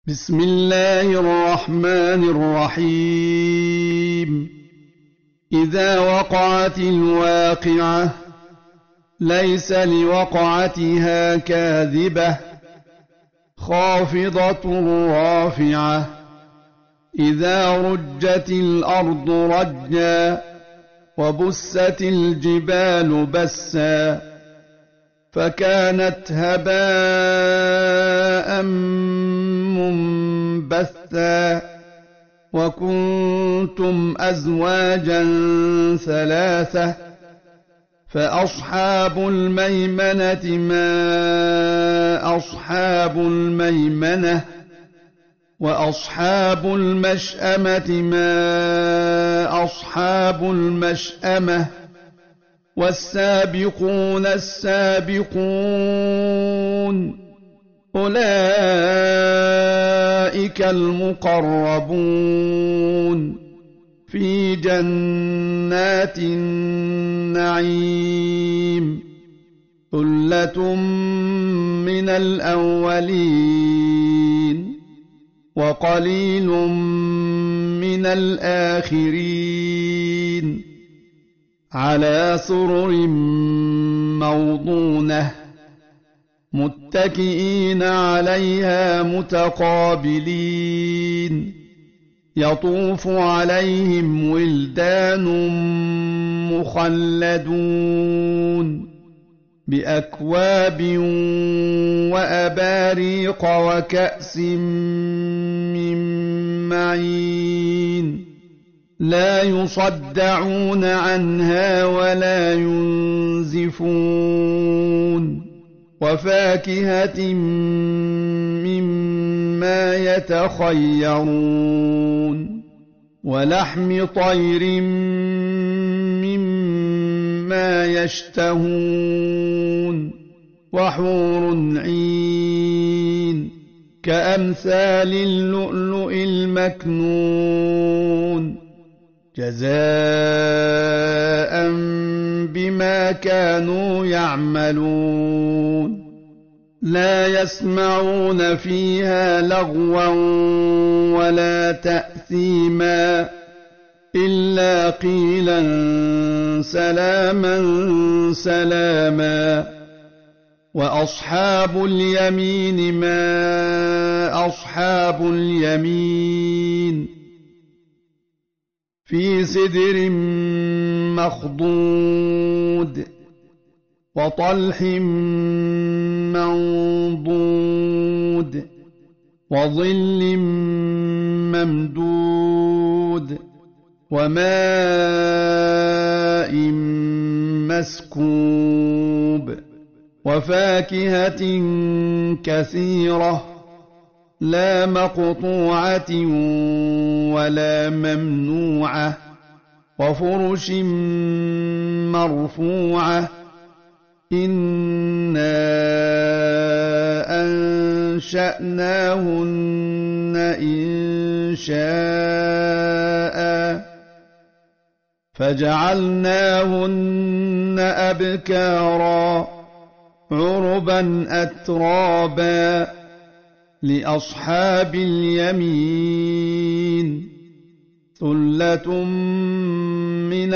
بسم الله الرحمن الرحيم. إذا وقعت الواقعة ليس لوقعتها كاذبة خافضة رافعة. إذا رجت الأرض رجا وبست الجبال بسا فكانت هباء منبثا وكنتم أزواجا ثلاثة فأصحاب الميمنة ما أصحاب الميمنة وأصحاب المشأمة ما أصحاب المشأمة والسابقون السابقون أولئك المقربون في جنات النعيم ثلة من الأولين وقليل من الآخرين على سرر موضونة متكئين عليها متقابلين يطوف عليهم ولدان مخلدون بأكواب وأباريق وكأس من معين لا يصدعون عنها ولا ينزفون وفاكهة مما يتخيرون ولحم طير مما يشتهون وحور عين كأمثال اللؤلؤ المكنون جزاء بما كانوا يعملون لا يسمعون فيها لغوا ولا تأثيما إلا قيلا سلاما سلاما وأصحاب اليمين ما أصحاب اليمين في سدر مخضود وطلح منضود وظل ممدود وماء مسكوب وفاكهة كثيرة لا مقطوعة ولا ممنوعة وفرش مرفوعة إنا أنشأناهن إنشاء فجعلناهن أبكارا عربا أترابا لأصحاب اليمين ثلة من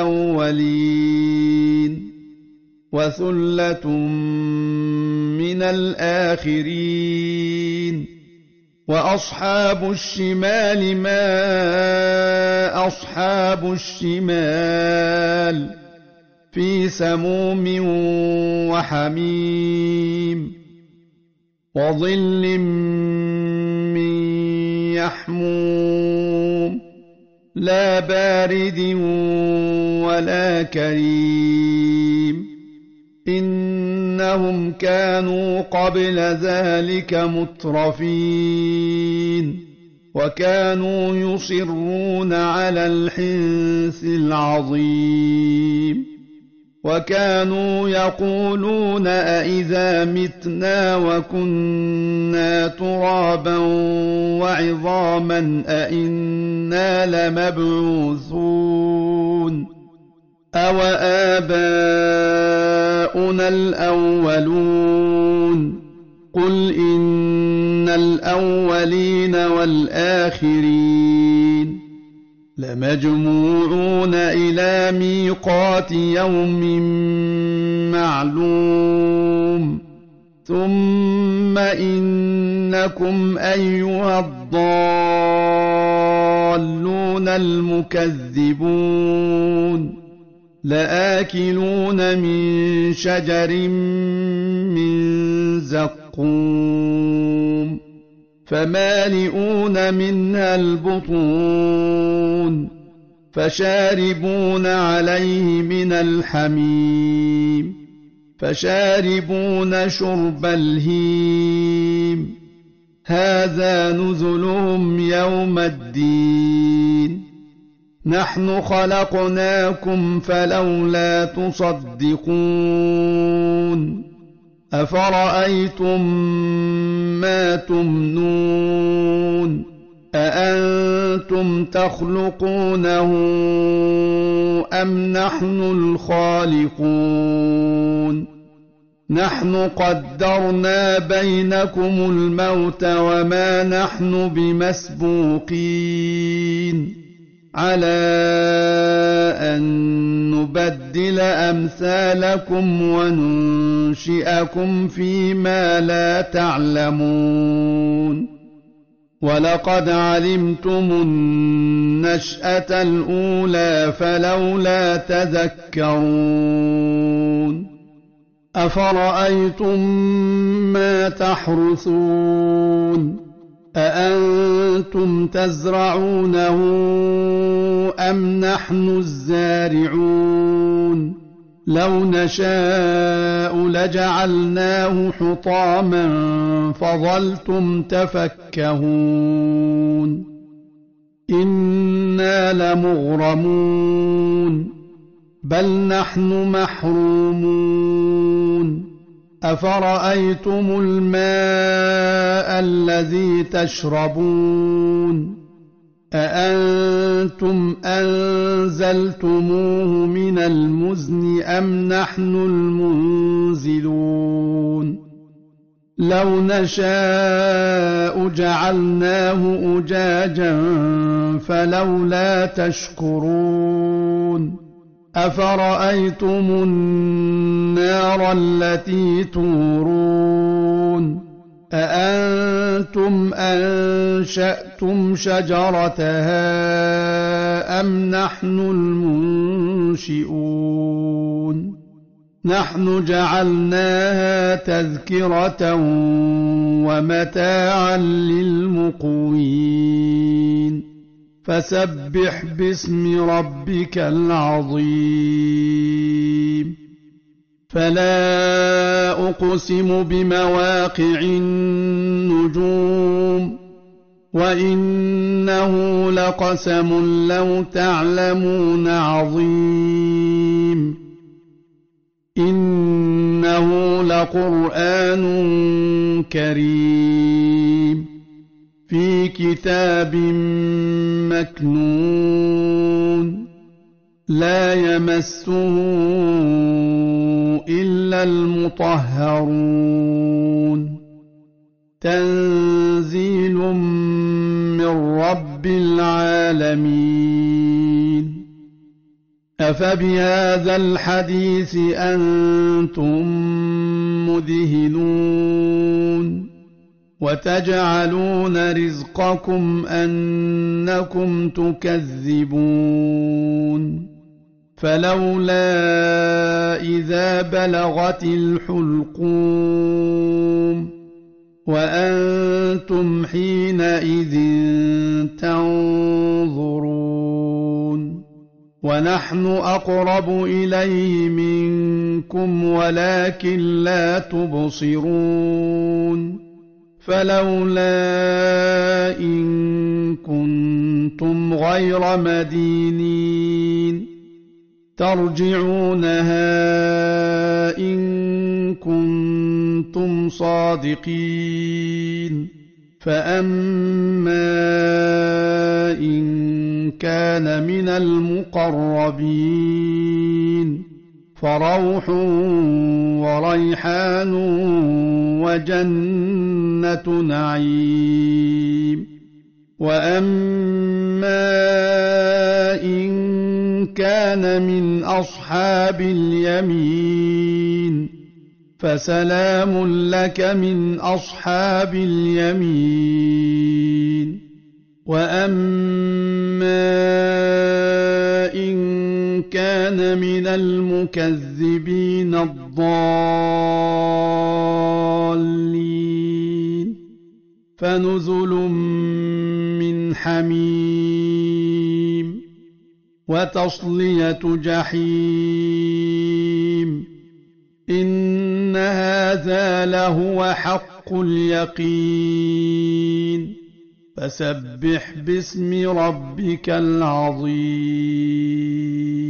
الأولين وثلة من الآخرين وأصحاب الشمال ما أصحاب الشمال في سموم وحميم وظل من يحموم لا بارد ولا كريم إنهم كانوا قبل ذلك مترفين وكانوا يصرون على الحنث العظيم وكانوا يقولون أإذا متنا وكنا ترابا وعظاما أإنا لمبعوثون أوآباؤنا الأولون قل إن الأولين والآخرين لمجموعون إلى ميقات يوم معلوم ثم إنكم أيها الضالون المكذبون لآكلون من شجر من زقوم فمالئون منها البطون فشاربون عليه من الحميم فشاربون شرب الهيم هذا نزلهم يوم الدين نحن خلقناكم فلولا تصدقون أفرأيتم ما تمنون أأنتم تخلقونه أم نحن الخالقون نحن قدرنا بينكم الموت وما نحن بمسبوقين على أن نبدل أمثالكم وننشئكم فيما لا تعلمون ولقد علمتم النشأة الأولى فلولا تذكرون أفرأيتم ما تحرثون أأنتم تزرعونه أم نحن الزارعون لو نشاء لجعلناه حطاما فظلتم تفكهون إنا لمغرمون بل نحن محرومون أفرأيتم الماء الذي تشربون أأنتم أنزلتموه من المزن أم نحن المنزلون لو نشاء جعلناه أجاجا فلولا تشكرون أفرأيتم النار التي تورون أأنتم أنشأتم شجرتها أم نحن المنشئون نحن جعلناها تذكرة ومتاعا للمقوين فسبح باسم ربك العظيم فلا أقسم بمواقع النجوم وإنه لقسم لو تعلمون عظيم إنه لقرآن كريم في كتاب مكنون لا يمسه إلا المطهرون تنزيل من رب العالمين أفبهذا الحديث أنتم مدهنون وتجعلون رزقكم أنكم تكذبون فلولا إذا بلغت الحلقوم وأنتم حينئذ تنظرون ونحن أقرب إليه منكم ولكن لا تبصرون فلولا إن كنتم غير مدينين ترجعونها إن كنتم صادقين فأما إن كان من المقربين فروح وريحان وجنة نعيم. وأما إن كان من أصحاب اليمين فسلام لك من أصحاب اليمين. وأما إن كان من المكذبين الضالين فنزل من حميم وتصلية جحيم. إن هذا لهو حق اليقين. فسبح باسم ربك العظيم.